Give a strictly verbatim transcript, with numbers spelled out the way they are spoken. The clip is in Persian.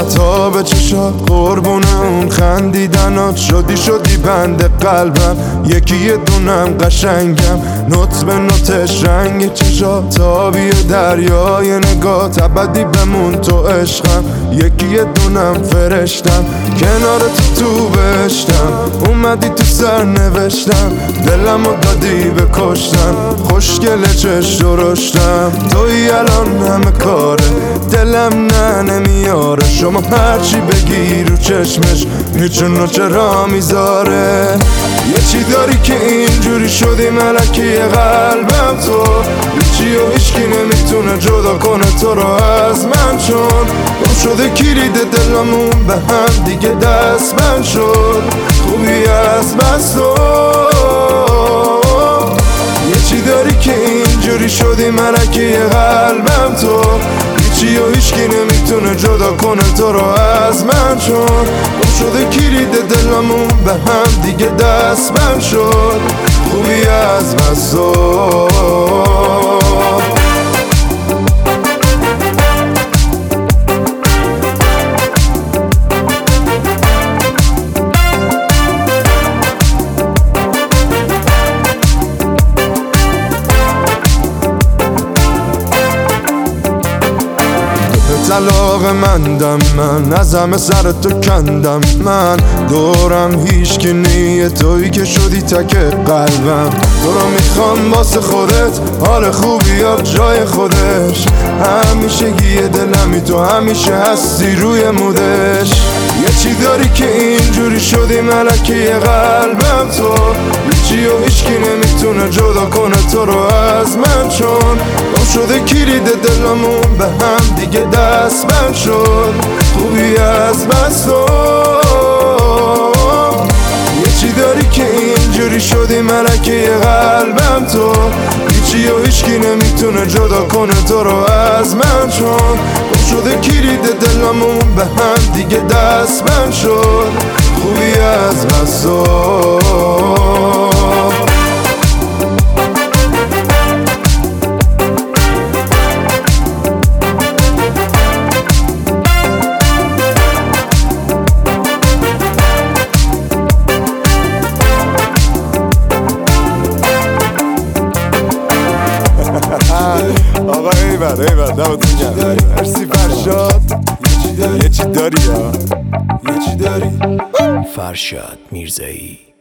تا به چشات قربونه اون خندیدنات شدی شدی بند قلبم یکی یه دونم قشنگم نوت به نوتش رنگ چشات تابی دریای نگات ابدی بمون تو عشقم یکی یه دونم فرشتم کنار تو تو بشتم اومدی تو سر نوشتم دلمو دادی به کشتم خوشگل چش درشتم توی الان همه کاره دلم نه نمیاره شما هرچی بگی رو چشمش هیچونو چرا میذاره یه چی داری که اینجوری شدی ملکی قلبم تو هیچی و هیچکی نمیتونه جدا کنه تو رو از من چون گم شده کلید دلمون به هم دیگه دست من شد خوبی از بس تو یه چی داری که اینجوری شدی ملکی قلبم تو هیچی و هیچکی نمیتونه جدا کنه تو رو از من چون گم شده کلید دلمون به هم دیگه دست من شد خوبی از بس تو طلاق مندم من از همه سر تو کندم من دورم هیچ که نیه تویی که شدی تک قلبم تو رو میخوام واسه خودت حال خوبی ها جای خودش همیشه یه دلمی تو همیشه هستی روی مودش یه چی داری که اینجوری شدی ملکی قلبم تو هیچی و هیچکی نمیتونه جدا کنه تو رو از من چون گم شده کلید دلمون به هم دیگه دست من شد خوبی از بس تو یه چی داری که اینجوری شدی ملکی قلبم تو هیچی و هیچکی نمیتونه جدا کنه تو رو از من چون گم شده کلید دلمون به هم دیگه دست من شد خوبی از بس تو آقا ایول ایول دمتون گرم مرسی فرشاد یه چی داری یا یه چی داری فرشاد میرزایی.